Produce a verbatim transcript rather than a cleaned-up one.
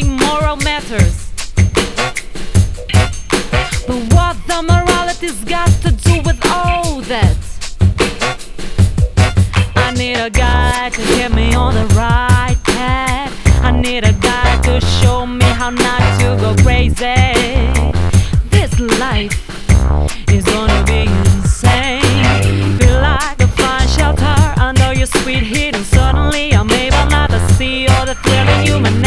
moral matters. But what the morality's got to do with all that? I need a guy to get me on the right path. I need a guy to show me how not to go crazy. This life is gonna be insane. Feel like a fine shelter under your sweet heat, and suddenly I'm able not to see all the thrill in human nature.